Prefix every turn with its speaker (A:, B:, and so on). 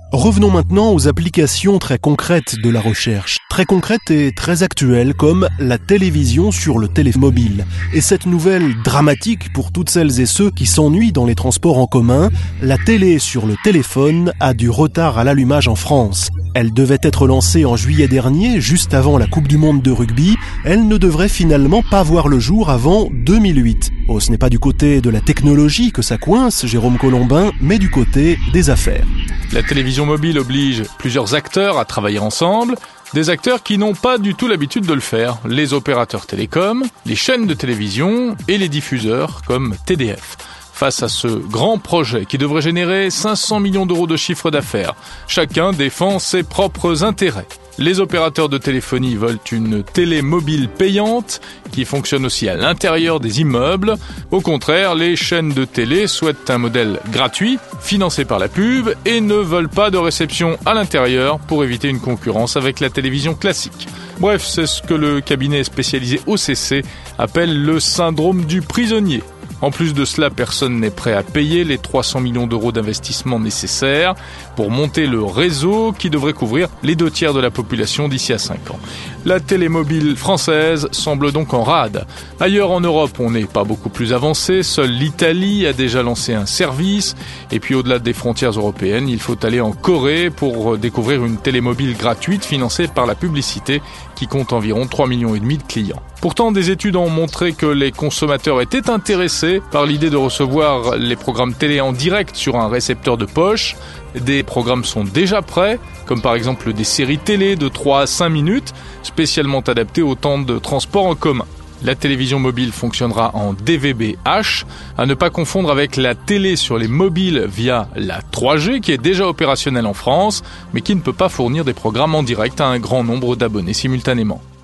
A: Revenons maintenant aux applications très concrètes de la recherche. Très concrètes et très actuelles comme la télévision sur le téléphone mobile. Et cette nouvelle dramatique pour toutes celles et ceux qui s'ennuient dans les transports en commun, la télé sur le téléphone a du retard à l'allumage en France. Elle devait être lancée en juillet dernier, juste avant la Coupe du Monde de rugby. Elle ne devrait finalement pas voir le jour avant 2008. Oh, ce n'est pas du côté de la technologie que ça coince, Jérôme Colombin, mais du côté des affaires.
B: La télévision mobile oblige plusieurs acteurs à travailler ensemble, des acteurs qui n'ont pas du tout l'habitude de le faire, les opérateurs télécoms, les chaînes de télévision et les diffuseurs comme TDF. Face à ce grand projet qui devrait générer 500 millions d'euros de chiffre d'affaires, chacun défend ses propres intérêts. Les opérateurs de téléphonie veulent une télé mobile payante qui fonctionne aussi à l'intérieur des immeubles. Au contraire, les chaînes de télé souhaitent un modèle gratuit, financé par la pub, et ne veulent pas de réception à l'intérieur pour éviter une concurrence avec la télévision classique. Bref, c'est ce que le cabinet spécialisé OCC appelle le syndrome du prisonnier. En plus de cela, personne n'est prêt à payer les 300 millions d'euros d'investissement nécessaires pour monter le réseau qui devrait couvrir les 2/3 de la population d'ici à 5 ans. La télémobile française semble donc en rade. Ailleurs en Europe, on n'est pas beaucoup plus avancé. Seule l'Italie a déjà lancé un service. Et puis au-delà des frontières européennes, il faut aller en Corée pour découvrir une télémobile gratuite financée par la publicité qui compte environ 3,5 millions de clients. Pourtant, des études ont montré que les consommateurs étaient intéressés par l'idée de recevoir les programmes télé en direct sur un récepteur de poche. Des programmes sont déjà prêts, comme par exemple des séries télé de 3 à 5 minutes, spécialement adaptées au temps de transport en commun. La télévision mobile fonctionnera en DVB-H, à ne pas confondre avec la télé sur les mobiles via la 3G qui est déjà opérationnelle en France, mais qui ne peut pas fournir des programmes en direct à un grand nombre d'abonnés simultanément.